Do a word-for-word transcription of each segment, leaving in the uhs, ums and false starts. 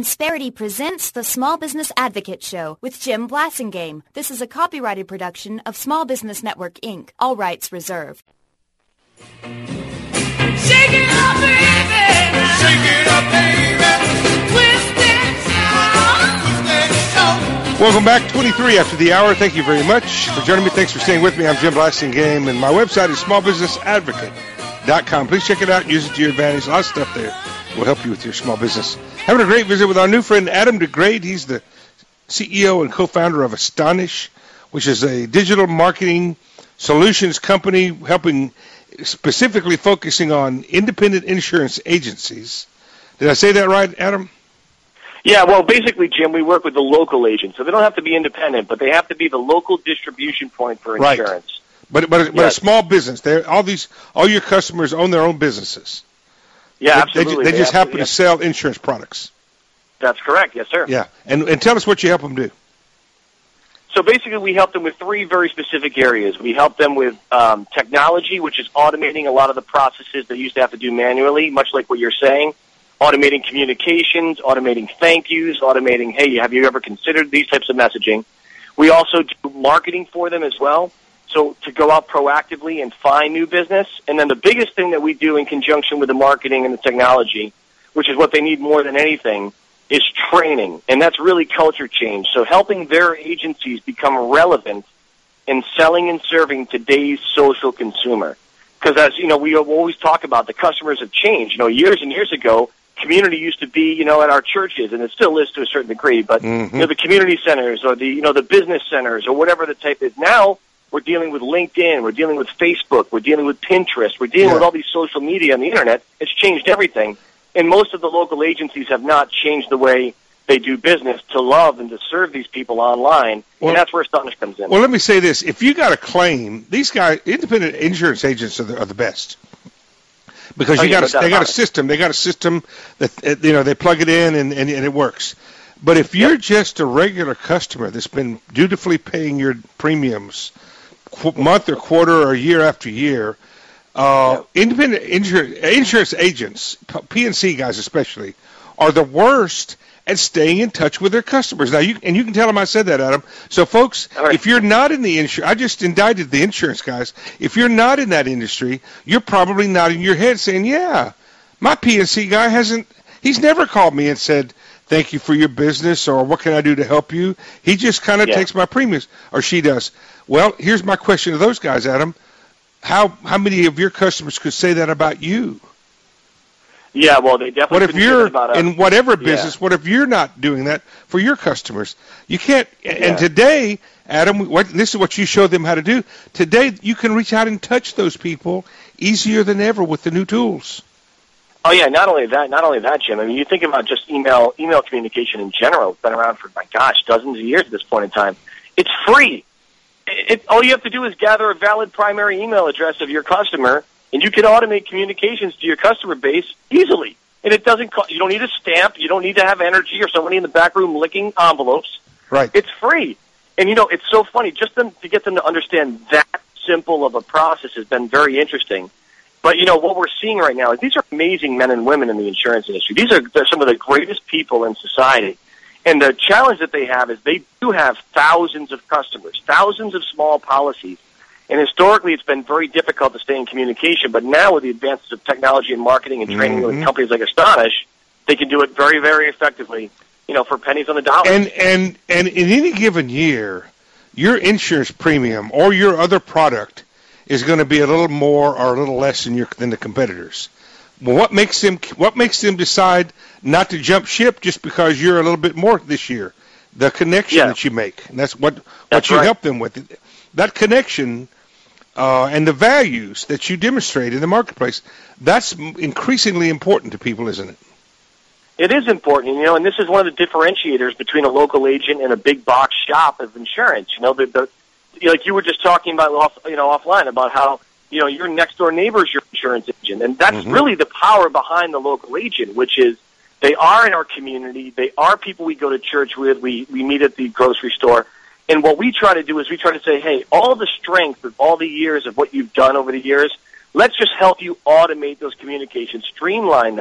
Insperity presents the Small Business Advocate Show with Jim Blasingame. This is a copyrighted production of Small Business Network, Incorporated. All rights reserved. Shake it up, baby. Shake it up, baby. Twist and shout. Twist and shout. Welcome back, twenty-three after the hour. Thank you very much for joining me. Thanks for staying with me. I'm Jim Blasingame, and my website is small business advocate dot com. Please check it out. Use it to your advantage. A lot of stuff there will help you with your small business. Having a great visit with our new friend, Adam DeGrade. He's the C E O and co-founder of Astonish, which is a digital marketing solutions company helping, specifically focusing on independent insurance agencies. Did I say that right, Adam? Yeah, well, basically, Jim, we work with the local agents. So they don't have to be independent, but they have to be the local distribution point for insurance. Right. But, but, but yes. A small business. They're, all these, all your customers own their own businesses. Yeah, they, absolutely. They, they just they happen to sell insurance products. That's correct. Yes, sir. Yeah. And, and tell us what you help them do. So basically, we help them with three very specific areas. We help them with um, technology, which is automating a lot of the processes they used to have to do manually, much like what you're saying. Automating communications, automating thank yous, automating, hey, have you ever considered these types of messaging? We also do marketing for them as well. So to go out proactively and find new business. And then the biggest thing that we do in conjunction with the marketing and the technology, which is what they need more than anything, is training. And that's really culture change. So helping their agencies become relevant in selling and serving today's social consumer. Because as, you know, we always talk about, the customers have changed. You know, years and years ago, community used to be, you know, at our churches, and it still is to a certain degree, but, mm-hmm. you know, the community centers or the, you know, the business centers or whatever the type is. Now, we're dealing with LinkedIn, we're dealing with Facebook, we're dealing with Pinterest, we're dealing yeah. with all these social media on the internet. It's changed everything. And most of the local agencies have not changed the way they do business to love and to serve these people online, well, and that's where Astonish comes in. Well, let me say this. If you got a claim, these guys, independent insurance agents are the, are the best. Because oh, you yeah, got no a, they got a it. system. They got a system that, you know, they plug it in and, and, and it works. But if you're yep. just a regular customer that's been dutifully paying your premiums month or quarter or year after year, uh, yep. independent insurance, insurance agents, P and C guys especially, are the worst at staying in touch with their customers. Now, you and you can tell them I said that, Adam. So, folks, right. if you're not in the insurance, I just indicted the insurance guys. If you're not in that industry, you're probably nodding your head saying, yeah, my P and C guy hasn't, he's never called me and said, thank you for your business or what can I do to help you? He just kind of yeah. takes my premiums, or she does. Well, here's my question to those guys, Adam. How how many of your customers could say that about you? Yeah, well, they definitely. What if you're about in whatever business? Yeah. What if you're not doing that for your customers? You can't. Yeah. And today, Adam, what, this is what you show them how to do. Today, you can reach out and touch those people easier than ever with the new tools. Oh yeah, not only that, not only that, Jim. I mean, you think about just email, email communication in general. It's been around for, my gosh, dozens of years at this point in time. It's free. It, it, all you have to do is gather a valid primary email address of your customer, and you can automate communications to your customer base easily. And it doesn't cost, you don't need a stamp, you don't need to have energy or somebody in the back room licking envelopes. Right. It's free. And, you know, it's so funny, just them, to get them to understand that simple of a process has been very interesting. But, you know, what we're seeing right now is these are amazing men and women in the insurance industry. These are some of the greatest people in society. And the challenge that they have is they do have thousands of customers, thousands of small policies. And historically, it's been very difficult to stay in communication. But now with the advances of technology and marketing and training mm-hmm. with companies like Astonish, they can do it very, very effectively, you know, for pennies on the dollar. And, and, and in any given year, your insurance premium or your other product is going to be a little more or a little less than your than the competitors. Well, what makes them what makes them decide not to jump ship just because you're a little bit more this year? The connection yeah. that you make, and that's what that's what you right. help them with. That connection uh, and the values that you demonstrate in the marketplace. That's increasingly important to people, isn't it? It is important, you know, and this is one of the differentiators between a local agent and a big box shop of insurance. You know, the, the like you were just talking about, off, you know, offline about how, you know, your next door neighbor's your insurance agent, and that's mm-hmm. really the power behind the local agent, which is they are in our community, they are people we go to church with, we we meet at the grocery store, and what we try to do is we try to say, hey, all the strength of all the years of what you've done over the years, let's just help you automate those communications, streamline them,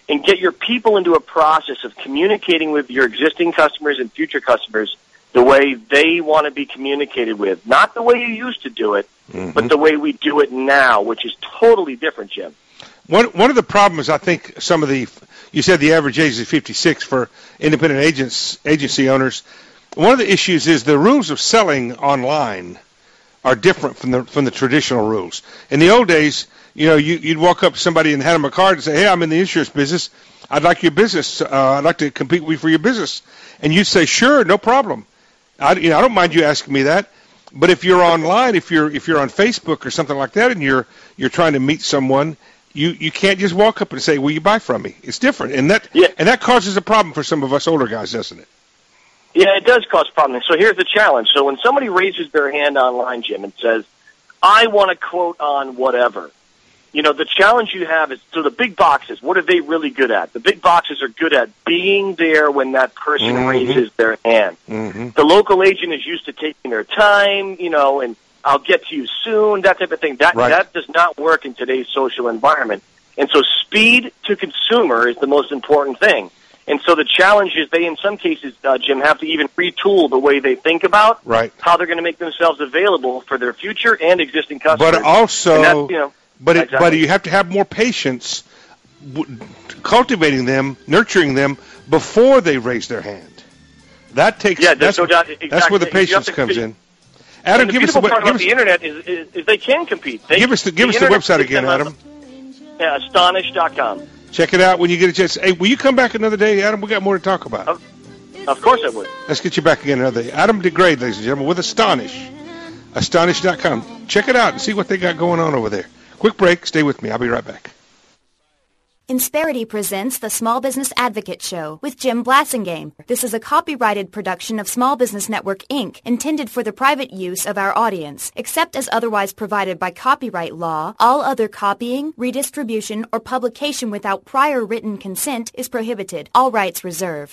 and get your people into a process of communicating with your existing customers and future customers the way they want to be communicated with. Not the way you used to do it, mm-hmm. but the way we do it now, which is totally different, Jim. One one of the problems, I think, some of the, you said the average age is fifty-six for independent agents, agency owners. One of the issues is the rules of selling online are different from the from the traditional rules. In the old days, you know, you, you'd walk up to somebody and hand them a card and say, hey, I'm in the insurance business. I'd like your business. Uh, I'd like to compete with you for your business. And you'd say, sure, no problem. I, you know, I don't mind you asking me that. But if you're online, if you're if you're on Facebook or something like that, and you're you're trying to meet someone, you, you can't just walk up and say, will you buy from me? It's different. And that yeah. and that causes a problem for some of us older guys, doesn't it? Yeah, it does cause problems. So here's the challenge. So when somebody raises their hand online, Jim, and says, I want to quote on whatever, you know, the challenge you have is, so the big boxes, what are they really good at? The big boxes are good at being there when that person mm-hmm. raises their hand. Mm-hmm. The local agent is used to taking their time, you know, and I'll get to you soon, that type of thing. That right. that does not work in today's social environment. And so speed to consumer is the most important thing. And so the challenge is they, in some cases, uh, Jim, have to even retool the way they think about right. how they're going to make themselves available for their future and existing customers. But also, you know, but it, exactly. but you have to have more patience w- cultivating them, nurturing them before they raise their hand. That takes yeah, that's, no doubt, exactly. that's where the patience comes in. Adam, and give the us the, part give about us, the internet is, is, is they can compete. They, give us the give the us the website again, Adam. Yeah, astonish dot com. Check it out when you get a chance. Hey, will you come back another day, Adam? We got more to talk about. Of, of course I would. Let's get you back again another day. Adam DeGrade, ladies and gentlemen, with Astonish. Astonish dot com. Check it out and see what they got going on over there. Quick break. Stay with me. I'll be right back. Insperity presents the Small Business Advocate Show with Jim Blasingame. This is a copyrighted production of Small Business Network, Incorporated, intended for the private use of our audience. Except as otherwise provided by copyright law, all other copying, redistribution, or publication without prior written consent is prohibited. All rights reserved.